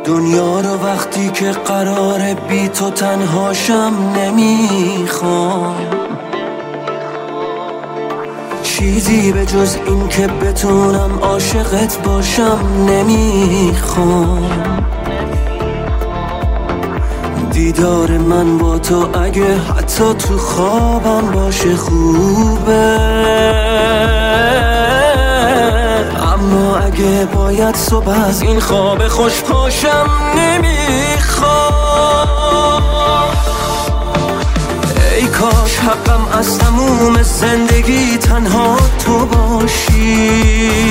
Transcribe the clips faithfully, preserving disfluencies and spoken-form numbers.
دنیا رو وقتی که قراره بی تو تنهاشم نمیخوام، چیزی به جز این که بتونم عاشقت باشم نمیخوام. دیدار من با تو اگه حتی تو خوابم باشه خوبه، اما اگه باید صبح از این خواب خوش پاشم نمیخوام. ای کاش حقم از تموم زندگی تنها تو باشی،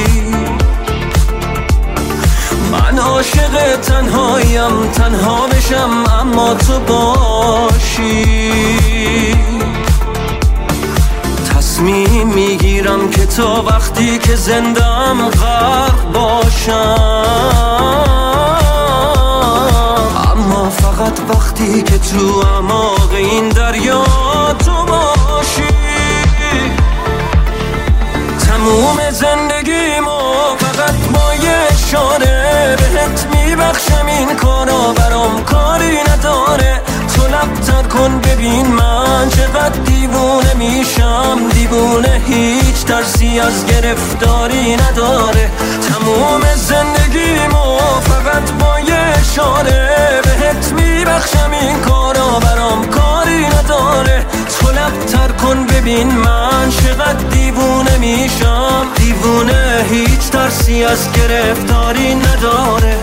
من عاشق تنهایم، تنها بشم اما تو باشی. تصمیم میگیرم که تا وقتی که زندم غرق باشم، اما فقط وقتی که تو اعماق این دریا تو باشی. تموم زندگیمو فقط با یه اشاره بهت میبخشم، این کارا برام کاری نداره. تو لب‌تر کن ببین من چقدر دیوونه میشم، دیوونه هیچ ترسی از گرفتاری نداره. تموم زندگیمو فقط با یه اشاره بهت میبخشم، این کارا برام کاری نداره. تو لب‌تر کن ببین من چقدر دیوونه میشم، دیوونه هیچ ترسی از گرفتاری نداره.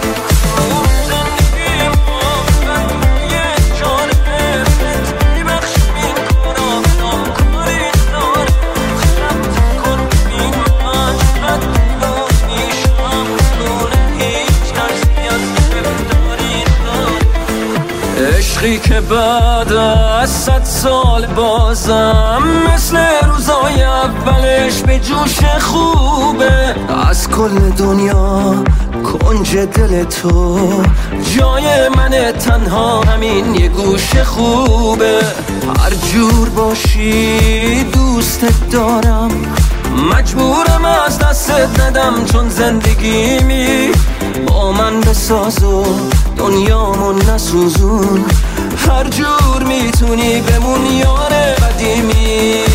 عشقی که بعد از صد سال بازم مثل روزای اولش به جوش خوبه. از کل دنیا کنج دل تو جای من، تنها همین یه گوش خوبه. هر جور باشی دوستت دارم، مجبورم از دستت ندم، چون زندگیمی با من بساز و دنیامو نسوزون. هر جور میتونی بمون یار قدیمی.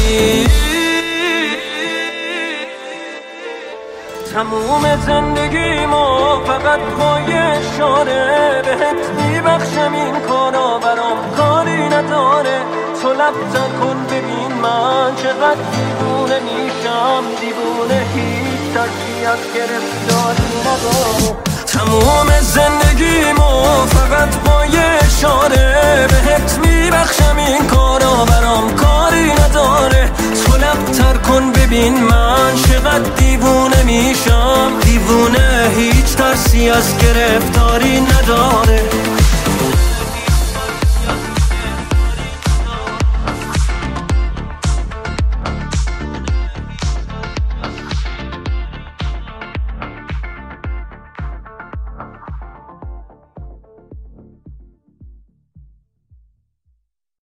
تموم زندگیمو فقط با یه اشاره بهت میبخشم، این کارا برام کاری نداره. تو لب‌تر کن ببین من چقدر دیوونه میشم، دیوونه هیچ ترسی از گرفتاری نداره. تموم زندگیمو فقط با یه اشاره بهت میبخشم، این کارا برام کاری نداره. تو لب‌تر کن ببین من چقدر دیوونه میشم، دیوونه هیچ ترسی از گرفتاری نداره.